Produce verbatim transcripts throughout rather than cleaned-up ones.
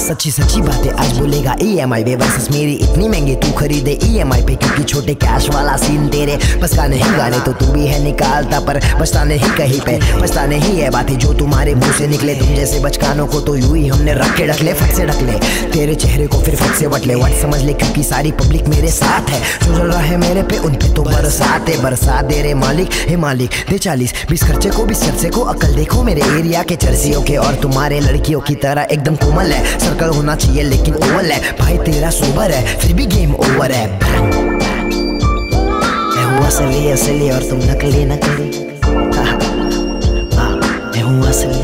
सच्ची सच्ची बातें आज बोलेगा ई एम आई पे वर्सेस मेरी इतनी महंगी तू खरीदे ई एम आई पे, क्योंकि छोटे कैश वाला सीन तेरे बस का नहीं। गाने तो तू भी है निकालता पर बचता नहीं कहीं पे, बचता नहीं है बातें जो तुम्हारे मुंह से निकले। तुम जैसे बचकानों को तो यूं ही हमने रख के रख ले, फट से रख ले तेरे चेहरे को फिर फट से वट ले। वट समझ ले क्योंकि सारी पब्लिक मेरे साथ है, जो चल रहा है मेरे पे उन पे तो बरसात है। बरसात दे रे मालिक, हे मालिक दे चालीस बीस खर्चे को बीस चर्चे को। अकल देखो मेरे एरिया के चर्सियों के और तुम्हारे लड़कियों की तरह एकदम कोमल है। सर्कल होना चाहिए लेकिन ओवल है, भाई तेरा सोबर है फिर भी गेम ओवर है। मैं हूँ असली असली और तुम नकली नकली, मैं हूँ असली।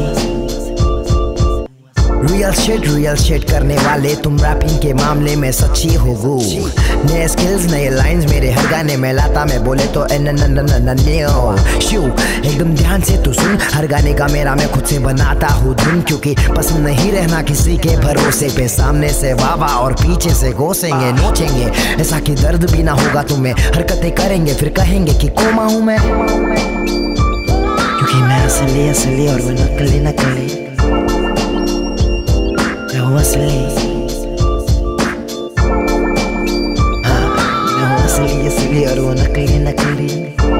रियल शिट रियल शिट करने वाले तुम रैपिंग के मामले में सच्ची हो गो। नए स्किल्स नए लाइंस मेरे हर गाने में लाता, मैं बोले तो एन न न न न न शू एकदम ध्यान से तू सुन। हर गाने का मेरा मैं खुद से बनाता हूँ धुन, क्योंकि पसंद नहीं रहना किसी के भरोसे पे। सामने से वावा और पीछे से घोसेंगे नोचेंगे, ऐसा कि दर्द भी ना होगा तुम्हें। हरकतें करेंगे फिर कहेंगे कि कोमा हूँ मैं, क्योंकि मैं असली असली और वो नकली नकली। मैं हूँ असली, हाँ मैं हूँ असली असली और वो नकली नकली।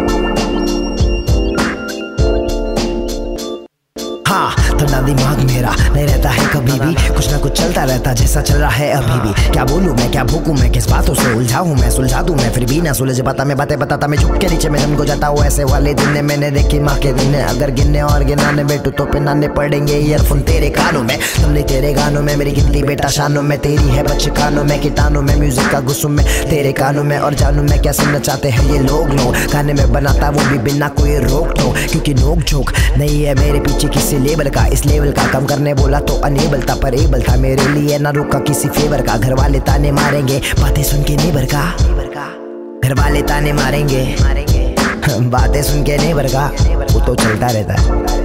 हाँ ठंडा दिमाग मेरा नहीं रहता है कभी भी, कुछ ना कुछ चलता रहता जैसा चल रहा है अभी भी। क्या बोलूँ मैं क्या भूकूँ मैं, किस बातों से उलझा हूँ मैं, सुलझा दूँ मैं फिर भी ना सुलझ पाता। मैं बातें बताता मैं झुक के नीचे में जम को जाता हूँ। ऐसे वाले दिन मैंने देखी माँ के दिन, अगर गिनने और गिनाने बैठू तो पिनाने पड़ेंगे ईयरफोन तेरे कानों में। तुमने तेरे गानों में मेरी गिनती बेटा शानों में, तेरी है बच्चे कानों में कीटाणों में, म्यूजिक का गुस्सों में तेरे कानों में। और जानू मैं क्या सुनना चाहते हैं ये लोग लोग, गाने में बनाता वो भी बिना कोई रोक टोक, क्योंकि नोक झोंक नहीं है मेरे पीछे किसी लेवल का। इस लेवल का कम करने बोला तो अनेबल था पर एबल था मेरे लिए ना रुका किसी फेवर का। घर वाले ताने मारेंगे बातें सुन के नेबर का, घर वाले ताने मारेंगे बातें सुन के नेबर का, वो तो चलता रहता है।